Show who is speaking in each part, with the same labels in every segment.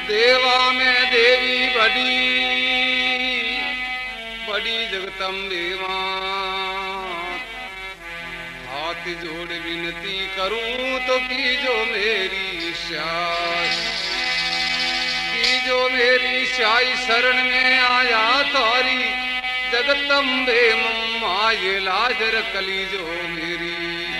Speaker 1: देवा में देवी बड़ी बड़ी जगदम्बे मां, हाथ जोड़ विनती करूं तो कीजो मेरी श्यास, कीजो मेरी श्याई शरण में आया तारी जगदम्बे मम्मा, ये लाज रखली जो मेरी।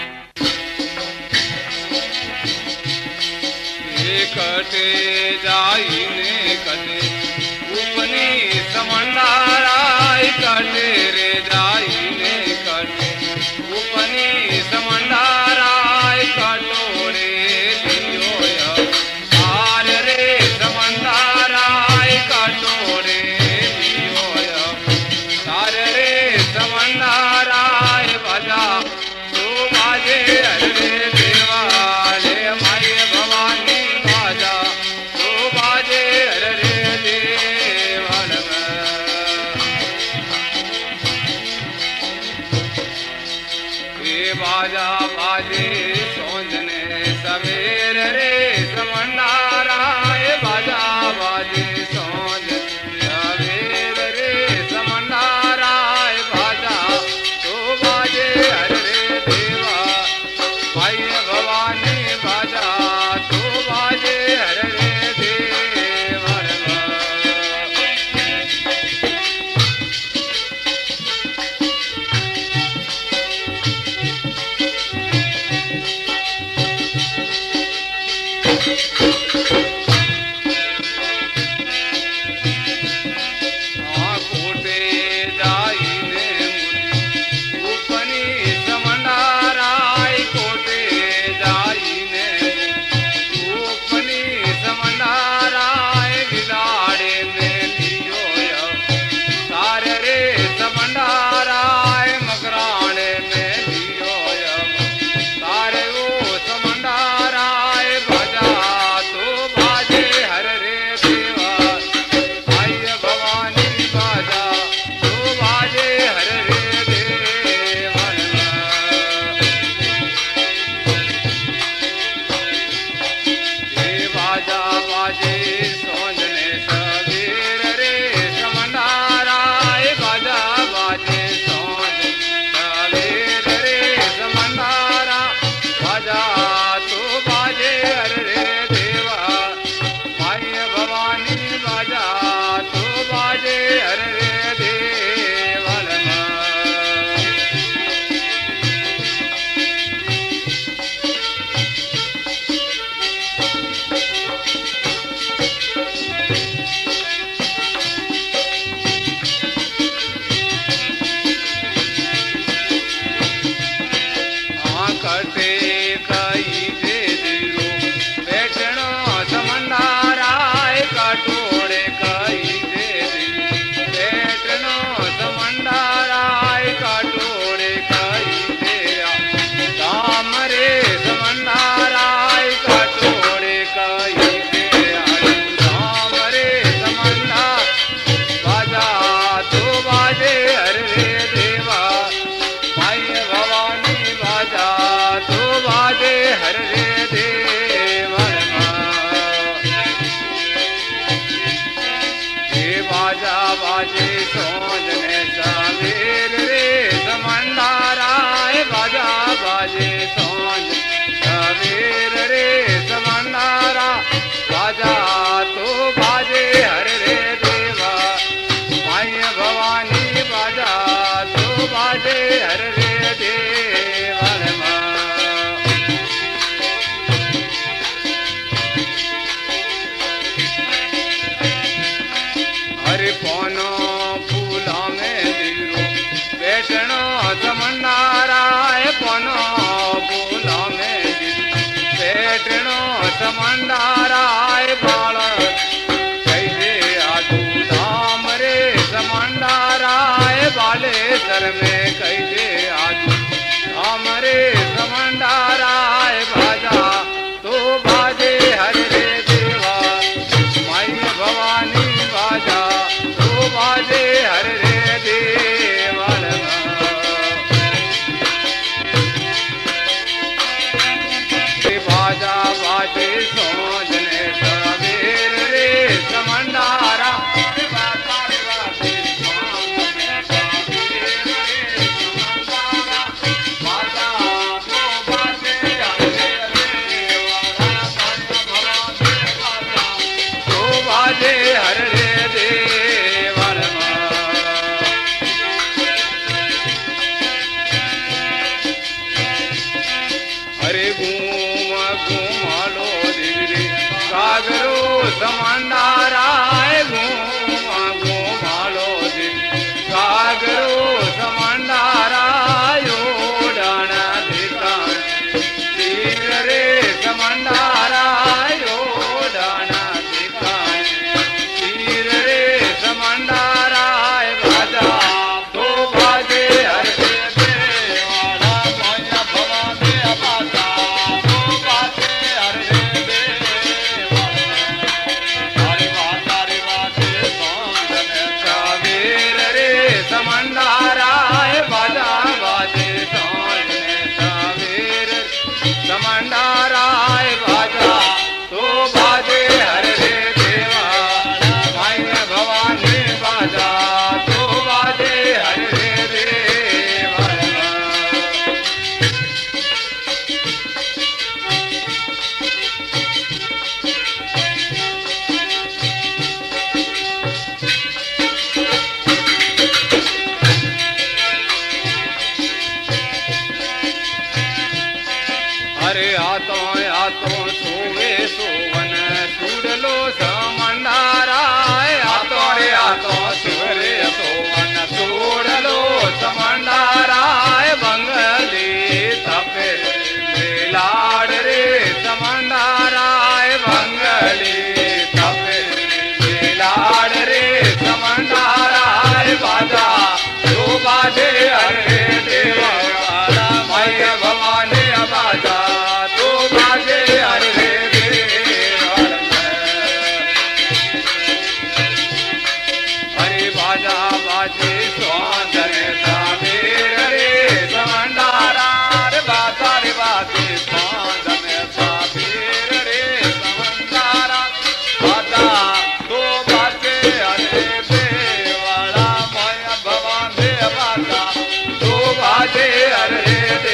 Speaker 1: ये कटे जाई ने कटे उपनी समंडाराय, कटे रे जाई ने कटे उपनी समंडाराय, कटोरे लियो आर रे समंडाराय, कटोरे लियो तार रे समंडाराय, बजा तो बाजे अरे देवाले माई भवानी, बाजा तो बाजे अरे देवाल ये बाजा बाजे सोंजने सवेर रे समंडाराय, बाजा बाजे सोंज सवेर रे समंडाराय, बाजा तो बाजे अरे देवा माई भवानी, बाजा तो बाजे अरे देवा। कोटे जाई ने मुनि उपनी समंडाराय, कोटे जाई ने उपनी समंडाराय, गिलाड़े में लियो तारे रे समंडाराय, मकराने में लियो तारे वो समंडाराय, बाजा तो बाजे हर रे देवा आई भवानी, बाजा तो बाजे हर रे देवा। ये बाजा बाजे सोंजने सवेर रे समंडाराय, बाजा बाजे सोंज सवेर रे समंडारा, बाजा तो बाजे हर रे देवा माई भवानी, बाजा तो बाजे हर रे देवल। कटे कई दे दियो बैठनो समंडाराय, कटोरे कई दे दियो बैठनो समंडाराय, कटोरे कई दे दाम रे समंडाराय, कटोरे कई दे दाम रे समंडार, बाजा तो बाजे हर रे देवा माई भवानी, बाजा तो बाजे हर रे देवा। ये बाजा बाजे सोंजने सवेर रे समंडाराय, बाजा बाजे सोंज सवेर रे समंडारा, बाजा तो बाजे हर रे देवा माई भवानी, बाजा तो बाजे हर रे देवा। हरे पौनो फूला में दिलो बैठनो समंडाराय, पौनो फूला में दिलो बैठनो समंडाराय, बाल कैसे आदू धाम रे समंडाराय, बाले सर में कैसे आदू धाम रे समंडाराय, बाजा तो बाजे हर रे देवा माई भवानी, बाजा तो बाजे हर रे देवा। बाजा बाजे सोंजने सवेर रे समंडाराय घूमा घूमालो दिन सागरो समंडाराय ओडान धिकान तीर रे समंडाराय ओडान धिकान तीर रे समंडाराय बाजा तो बाजे हर देवाड़ा माया भवानी बाजा तो बाजे हर समंडाराय बाजा बाजे सांझ में सवेर समंडाराय बाजा तो बाजे हर रे देवा माई भवानी बाजा तो बाजे हर रे देवा अरे आतो सोवे सोवन सुडलो समंडाराय आतो सुरे सोवन सुडलो समंडाराय बंगली तपे लाड रे समंडाराय बंगली तपे लाड रे समंडाराय बाजा तो बाजे अरे देवा मैया भवानी बाजा तो बाजे अरे हरे बाजा बाजे स्वादन सावेर रे समंडारा रे बाजे स्वादन सावेर रे समंडारा बाजा तो बाजे अरे देवाड़ा माया भवानी बाजा तो बाजे अरे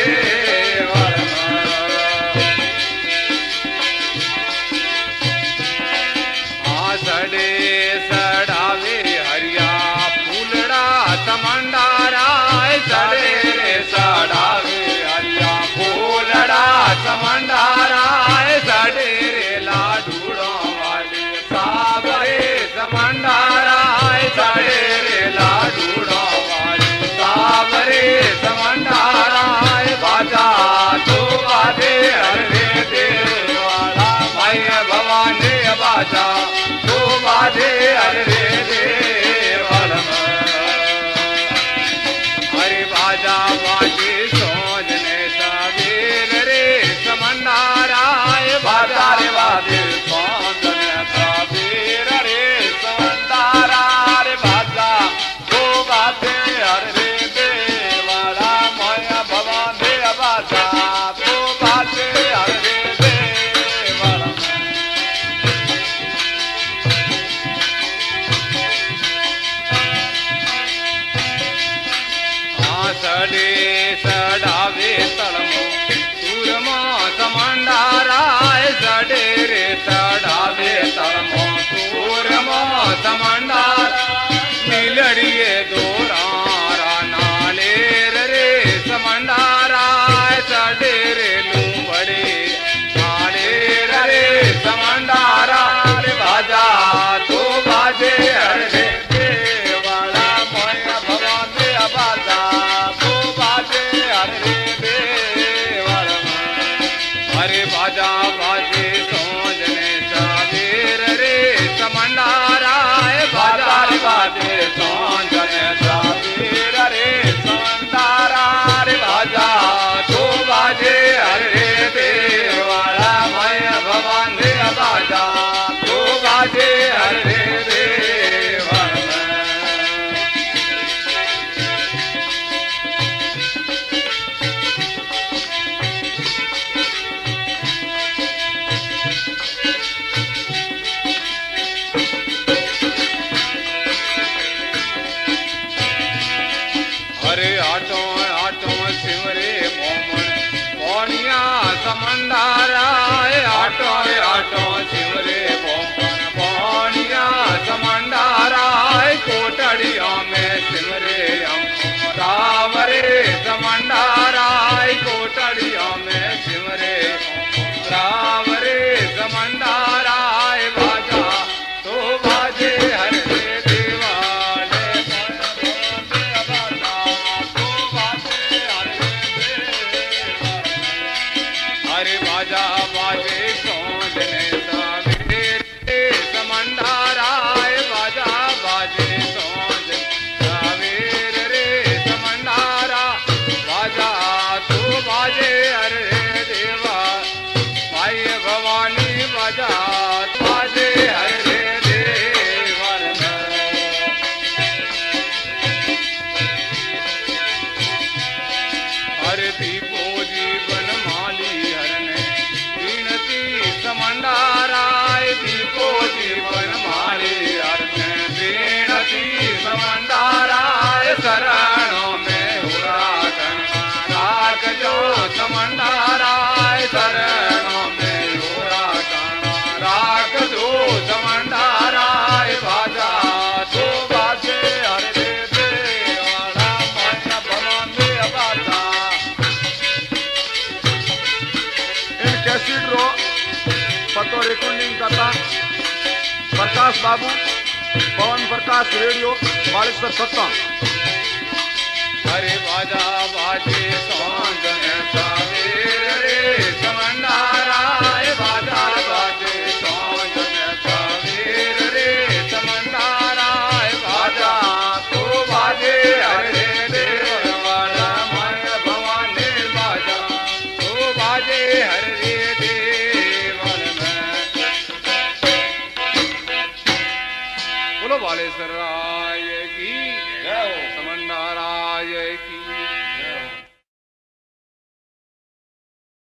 Speaker 1: सड़े सड़ावे हरिया फूलड़ा समंडाराय सड़े रे सड़ावे हरिया फूलड़ा समंडाराय सड़े रे लाडूड़ों वाले सावरे समंडाराय सड़े रे लाडूड़ों वाले सावरे समंडाराय बाजा तो बाजे हरे देवाड़ा माई भवानी बाजा बाजे अरे देवल हरे बाजा बाजे सोजने सवेर रे समंडाराय बाजा रे बाजे सोजने सवेर रे समंडारा रे बाजा तो बाजे अरे देवाड़ा माया भवानी बाजा तो बाजे अरे सड़े सड़ावे तलमो सूरमा समंडाराय सड़े रे सड़ावे तलमो सूरमा समंडारा मिलड़िए दोरारा नालेर रे समंडाराय सड़े रे लूबड़े नालेर रे समंडारा रे बाजा तो बाजे हरे देवाड़ा माया भवानी बाजा हरे बाजा बाजे सोजने सवेर रे समंडाराय बाजा रे बाजे सोजने सवेर रे समंडारा रे बाजा तो बाजे हरे देवाड़ा माया भवानी बाजा तो बाजे हरे हरे आटो आटो सिमरे मोमन पौनिया समंडाराय आटो आटो सिमरे मोमन पौनिया समंडाराय कोटड़ियों में सिमरे रावरे समंडाराय कोटड़ियों में सिमरे रावरे समंडाराय बाजा राख दो समंडारा बाजा तो बाजे हर दे दे वाला मन भवन में बाजा।
Speaker 2: इन कैसेट रो पतो रिकॉर्डिंग करता प्रकाश बाबू पवन प्रकाश रेडियो 4270।
Speaker 1: हरे बाजा बाजे